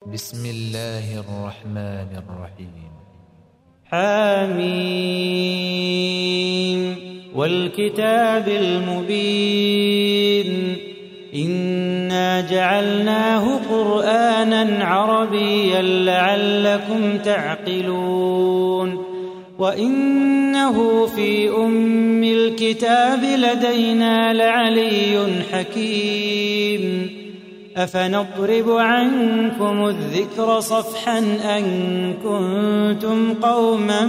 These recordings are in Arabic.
بسم الله الرحمن الرحيم. حميم والكتاب المبين إنا جعلناه قرآنا عربيا لعلكم تعقلون وإنه في أم الكتاب لدينا لعلي حكيم أفنضرب عنكم الذكر صفحا أن كنتم قوما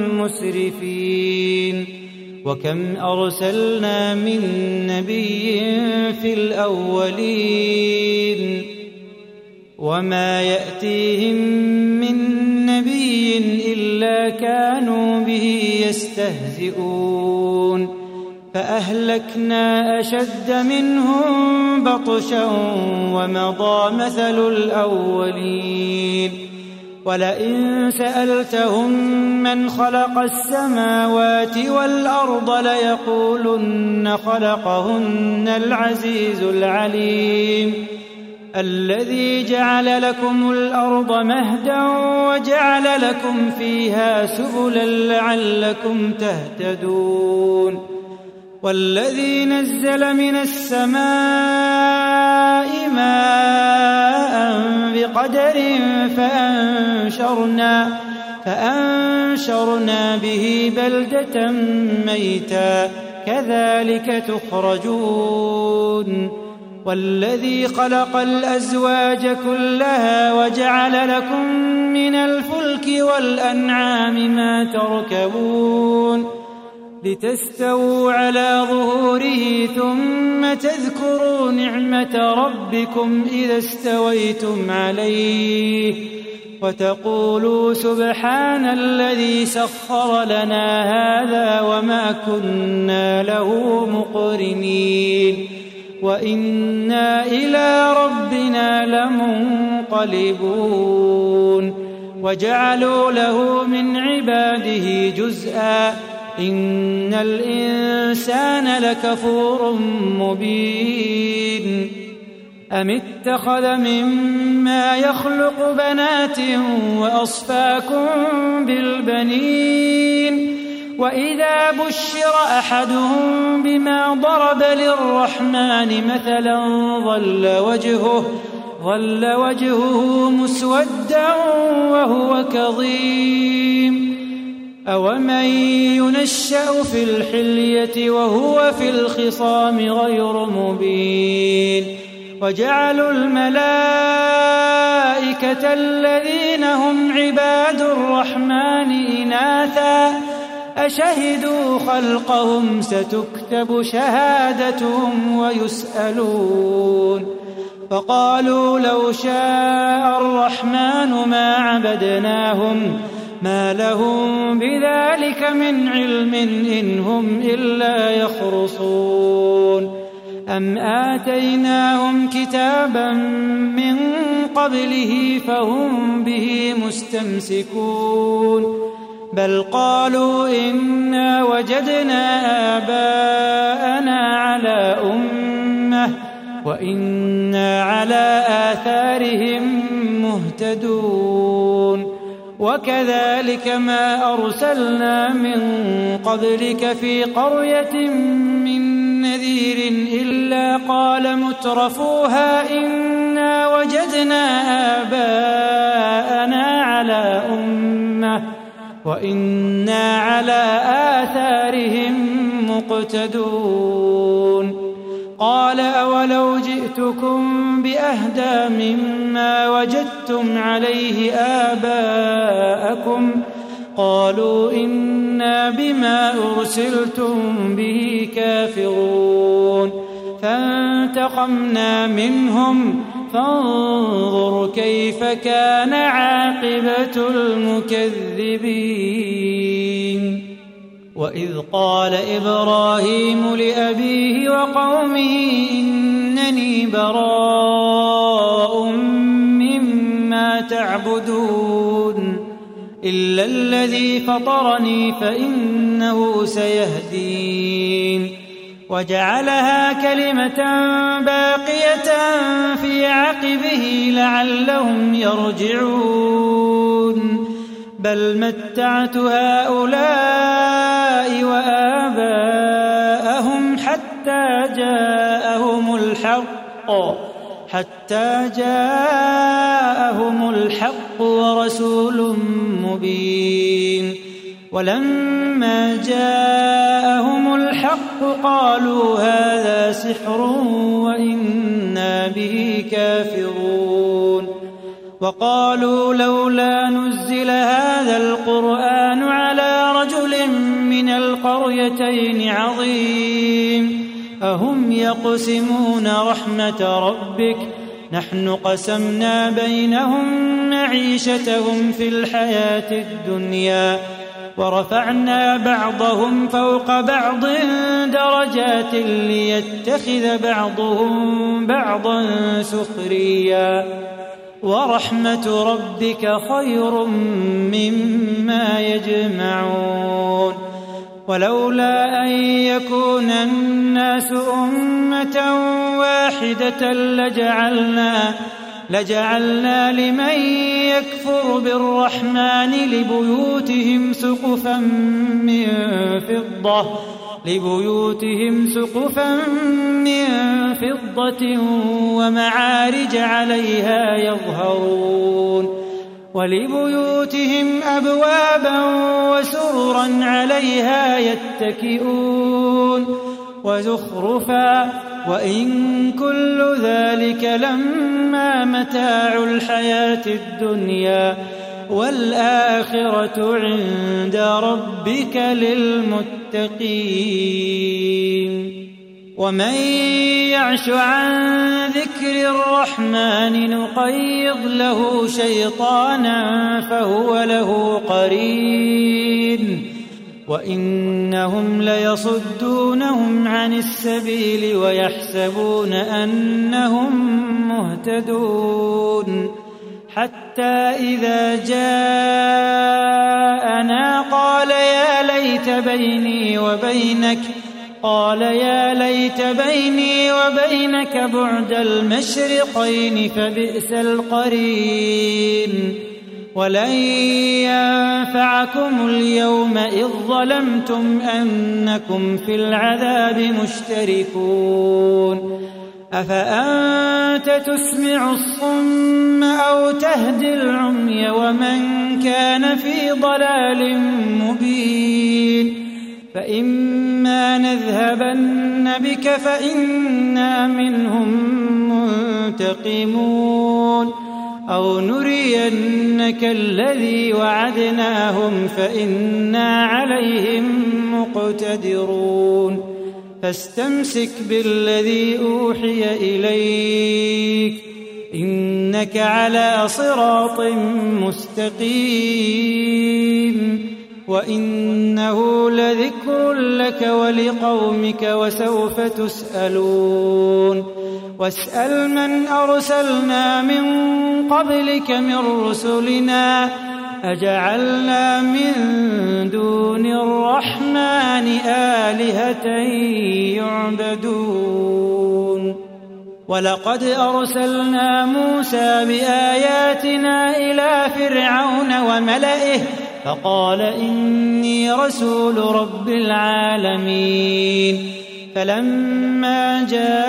مسرفين وكم أرسلنا من نبي في الأولين وما يأتيهم من نبي إلا كانوا به يستهزئون فأهلكنا أشد منهم بطشا ومضى مثل الأولين ولئن سألتهم من خلق السماوات والأرض ليقولن خلقهن العزيز العليم الذي جعل لكم الأرض مهدا وجعل لكم فيها سبلا لعلكم تهتدون والذي نزل من السماء ماء بقدر فأنشرنا به بلدة ميتا كذلك تخرجون والذي خلق الأزواج كلها وجعل لكم من الفلك والأنعام ما تركبون لتستووا على ظهوره ثم تذكروا نعمة ربكم إذا استويتم عليه وتقولوا سبحان الذي سخر لنا هذا وما كنا له مقرنين وإنا إلى ربنا لمنقلبون وجعلوا له من عباده جزءا إن الإنسان لكفور مبين أم اتخذ مما يخلق بنات وأصفاكم بالبنين وإذا بشر أحدهم بما ضرب للرحمن مثلا ظل وجهه مسودا وهو كظيم أومن ينشأ في الحلية وهو في الخصام غير مبين وجعلوا الملائكة الذين هم عباد الرحمن إناثا أشهدوا خلقهم ستكتب شهادتهم ويسألون فقالوا لو شاء الرحمن ما عبدناهم ما لهم بذلك من علم إن هم إلا يخرصون أم آتيناهم كتابا من قبله فهم به مستمسكون بل قالوا إنا وجدنا آباءنا على أمة وإنا على آثارهم مهتدون وكذلك ما أرسلنا من قبلك في قرية من نذير إلا قال مترفوها إنا وجدنا آباءنا على أمة وإنا على آثارهم مقتدون قال أولو جئتكم بأهدى مما وجدتم عليه آباءكم قالوا إنا بما أرسلتم به كافرون فانتقمنا منهم فانظر كيف كان عاقبة المكذبين وإذ قال إبراهيم لأبيه وقومه إنني براء مما تعبدون إلا الذي فطرني فإنه سيهدين وجعلها كلمة باقية في عقبه لعلهم يرجعون بل متعت هؤلاء وآباءهم حتى جاءهم الحق ورسول مبين ولما جاءهم الحق قالوا هذا سحر وإنا به كافرون وقالوا لولا نزل هذا القرآن على رجل من القريتين عظيم أهم يقسمون رحمة ربك نحن قسمنا بينهم معيشتهم في الحياة الدنيا ورفعنا بعضهم فوق بعض درجات ليتخذ بعضهم بعضا سخريا ورحمة ربك خير مما يجمعون ولولا أن يكون الناس أمة واحدة لجعلنا لمن يكفر بالرحمن لبيوتهم سقفا من فضة ومعارج عليها يظهرون ولبيوتهم أبوابا وسررا عليها يتكئون وزخرفا وإن كل ذلك لما متاع الحياة الدنيا والآخرة عند ربك للمتقين ومن يعش عن ذكر الرحمن نقيض له شيطانا فهو له قرين وإنهم ليصدونهم عن السبيل ويحسبون أنهم مهتدون حتى إذا جاءنا قال يا ليت بيني وبينك بعد المشرقين فبئس القرين ولن ينفعكم اليوم إذ ظلمتم أنكم في العذاب مشتركون أفأنت تسمع الصم أو تهدي العمي ومن كان في ضلال مبين فإما نذهبن بك فإنا منهم منتقمون أو نرينك الذي وعدناهم فإنا عليهم مقتدرون فاستمسك بالذي أوحي إليك إنك على صراط مستقيم وإنه لذكر لك ولقومك وسوف تسألون واسأل من أرسلنا من قبلك من رسلنا أجعلنا من دون الرحمن آلهة يعبدون ولقد أرسلنا موسى بآياتنا إلى فرعون وملئه فقال إني رسول رب العالمين فلما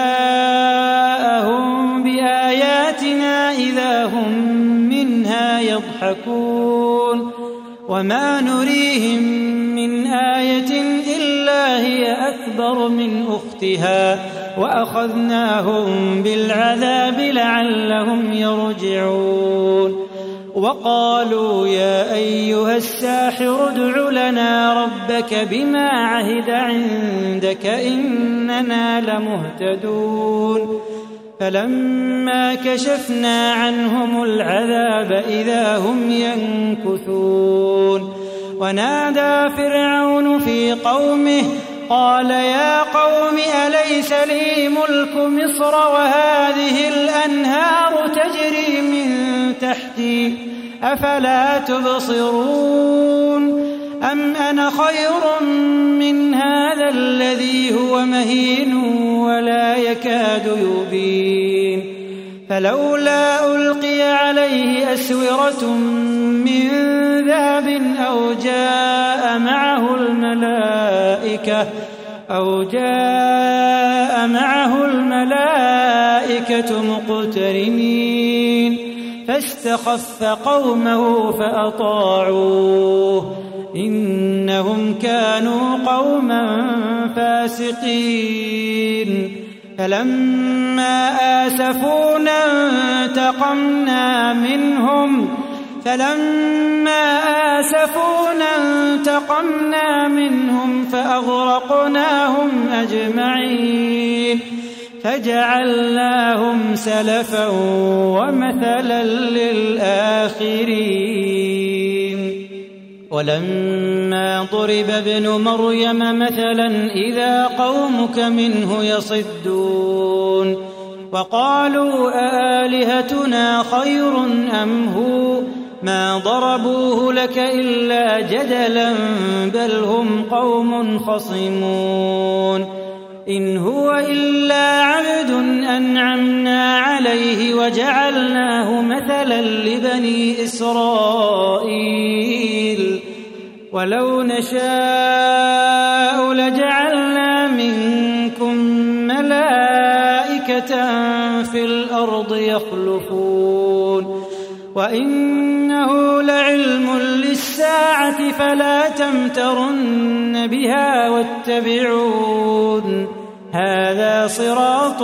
جاءهم بآياتنا إذا هم منها يضحكون وما نريهم من آية إلا هي أكبر من أختها وأخذناهم بالعذاب لعلهم يرجعون وقالوا يا أيها الساحر ادع لنا ربك بما عهد عندك إننا لمهتدون فلما كشفنا عنهم العذاب إذا هم ينكثون ونادى فرعون في قومه قال يا قوم أليس لي ملك مصر وهذه الأنهار تجري من تحتي أفلا تبصرون أم أنا خير من هذا الذي هو مهين ولا يكاد يبين فلولا ألقي عليه أسورة من ذهب أو جاء معه الملائكة مقترنين فاستخف قومه فأطاعوه إنهم كانوا قوما فاسقين فلما آسفونا انتقمنا منهم فأغرقناهم أجمعين فجعلناهم سلفا ومثلا للآخرين ولما ضرب ابن مريم مثلا إذا قومك منه يصدون وقالوا أآلهتنا خير أم هو ما ضربوه لك إلا جدلا بل هم قوم خصمون إن هو إلا عبد أنعمنا عليه وجعلناه مثلا لبني إسرائيل ولو نشاء لجعلنا منكم ملائكة في الأرض يخلفون وإنه لعلم للساعة فلا تمترن بها واتبعون هذا صراط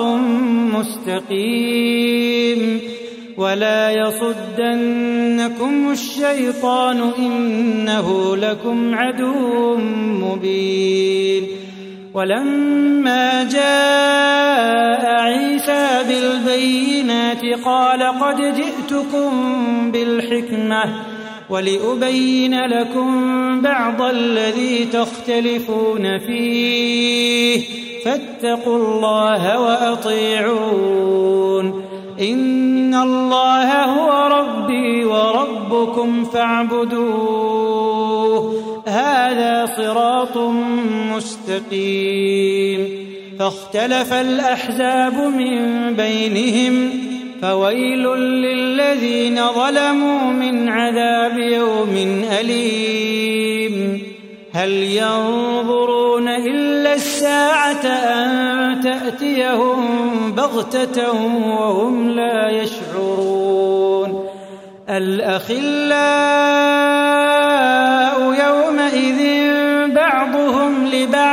مستقيم ولا يصدنكم الشيطان إنه لكم عدو مبين ولما جاء عيسى بالبينات قال قد جئتكم بالحكمة ولأبين لكم بعض الذي تختلفون فيه فاتقوا الله وأطيعون إن الله هو ربي وربكم فاعبدوه هذا صراط مستقيم فاختلف الأحزاب من بينهم فويل للذين ظلموا من عذاب يوم أليم هل ينظرون إلا الساعة أن تأتيهم بغتة وهم لا يشعرون الأخلاء يومئذ بعضهم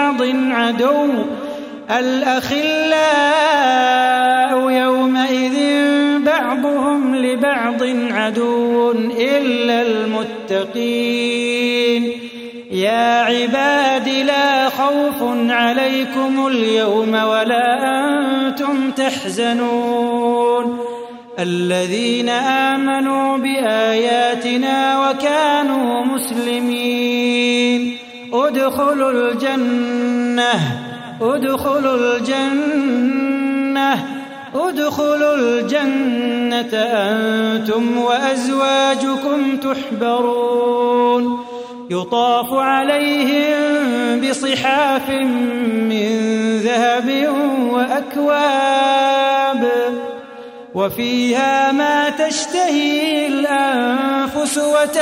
لبعض عدو إلا المتقين يا عباد لا خوف عليكم اليوم ولا أنتم تحزنون الذين آمنوا بآياتنا وكانوا مسلمين ادخلوا الجنة أنتم وأزواجكم تحبرون يطاف عليهم بصحاف من ذهب وأكواب وفيها ما تشتهيه الأنفس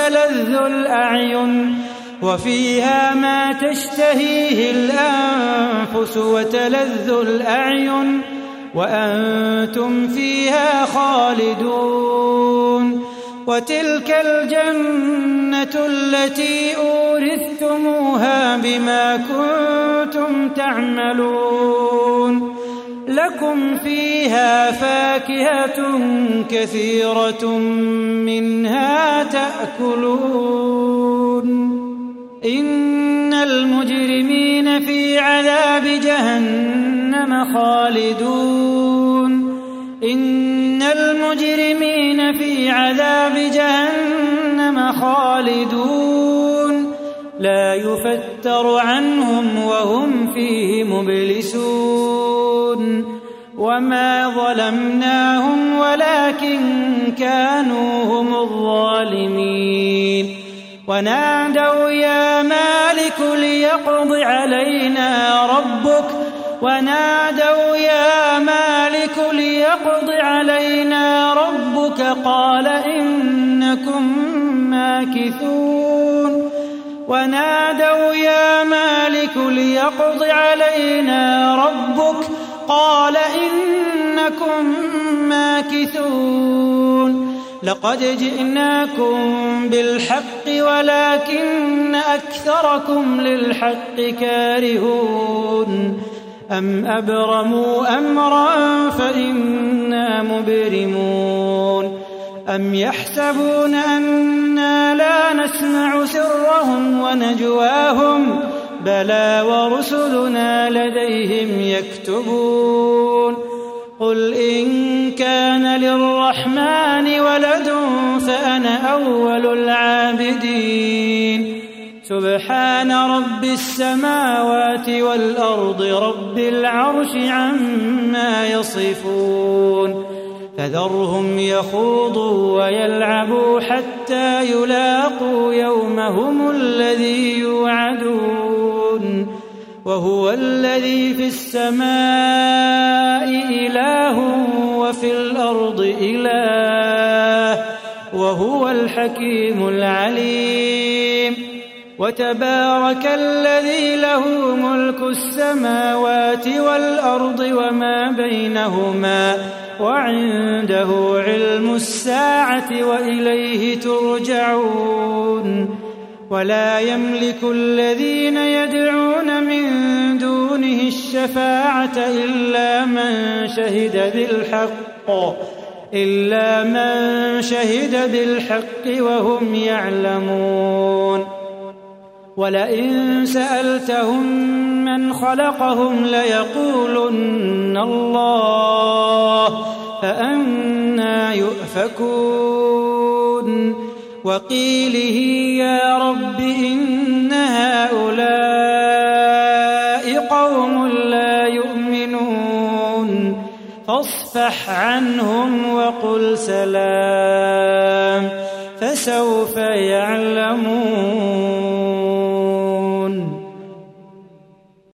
وتلذ الأعين وأنتم فيها خالدون وتلك الجنة التي أورثتموها بما كنتم تعملون لكم فيها فاكهة كثيرة منها تأكلون إن المجرمين في عذاب جهنم خالدون لا يفتر عنهم وهم فيه مبلسون وما ظلمناهم ولكن كانوا هم الظالمين ونادوا يا ونادوا يا مالك ليقض علينا ربك قال إنكم ماكثون ونادوا يا مالك ليقض علينا ربك قال إنكم ماكثون لقد جئناكم بالحق ولكن أكثركم للحق كارهون أم أبرموا أمرا فإنا مبرمون أم يحسبون أنا لا نسمع سرهم ونجواهم بلى ورسلنا لديهم يكتبون قل إن كان للرحمن ولد فأنا أول العابدين سبحان رب السماوات والأرض رب العرش عما يصفون فذرهم يخوضوا ويلعبوا حتى يلاقوا يومهم الذي يوعدون وهو الذي في السماء إله وفي الأرض إله وهو الحكيم العليم وتبارك الذي له ملك السماوات والأرض وما بينهما وعنده علم الساعة وإليه ترجعون ولا يملك الذين يدعون من دونه الشفاعة إلا من شهد بالحق وهم يعلمون ولئن سألتهم من خلقهم ليقولن الله فأنى يؤفكون وقيله يا رب إن هؤلاء قوم لا يؤمنون فاصفح عنهم وقل سلام فسوف يعلمون